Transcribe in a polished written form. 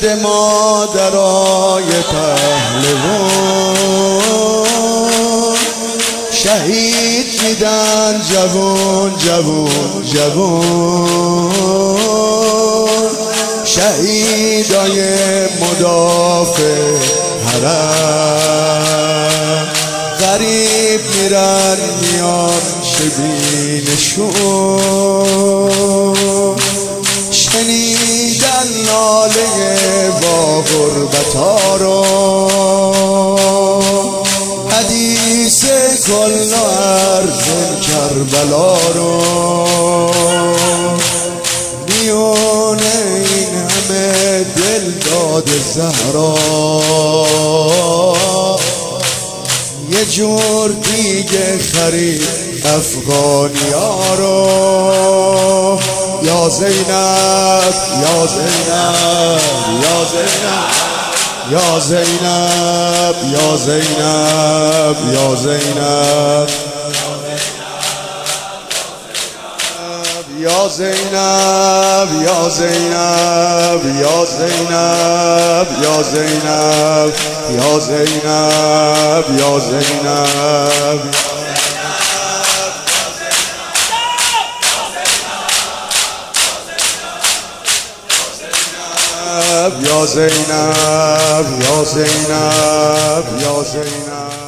گرد مادرای پهلوان شهید میدن جوون جوون جوون، شهیدای مدافع حرم غریب میرن میان شبینشون، شنیدن ناله با غربتا رو، حدیث کل و عرض کربلا رو، میونه این همه دل داد زهرا یه جور دیگه خرید افغانیا رو. یا زینب یا زینب یا زینب یا زینب یا زینب یا زینب یا زینب یا زینب یا زینب یا زینب یا زینب یا زینب یا زینب یا زینب یا زینب.